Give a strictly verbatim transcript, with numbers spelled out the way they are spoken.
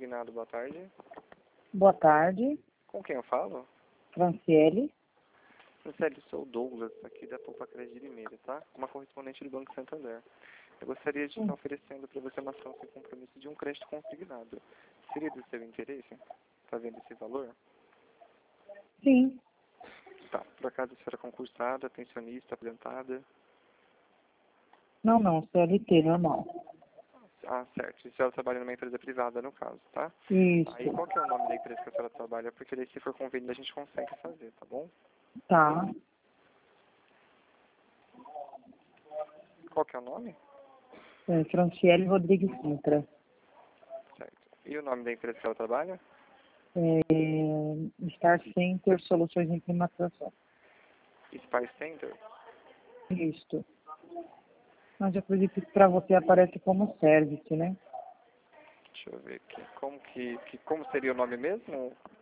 Consignado, boa tarde. Boa tarde, Com quem eu falo? Franciele. Franciele, eu sou o Douglas, aqui da Poupa Crédito de Limeira, tá? Uma correspondente do Banco Santander. Eu gostaria de estar oferecendo para você uma ação sem compromisso de um crédito consignado. Seria do seu interesse? Tá vendo esse valor? Sim. Tá. Por acaso a senhora é concursada, pensionista, aposentada? Não, não, C L T, normal. Ah, certo. E a senhora trabalha numa empresa privada, no caso, tá? Isso. Aí qual que é o nome da empresa que a senhora trabalha? Porque daí se for convênio a gente consegue fazer, tá bom? Tá. Qual que é o nome? É, Franciele Rodrigues Sintra. Certo. E o nome da empresa que ela trabalha? É, Star Center Soluções em Climatização. Spy Center? Isso. Mas eu acredito que para você aparece como service, né? Deixa eu ver aqui. Como que, que como seria o nome mesmo?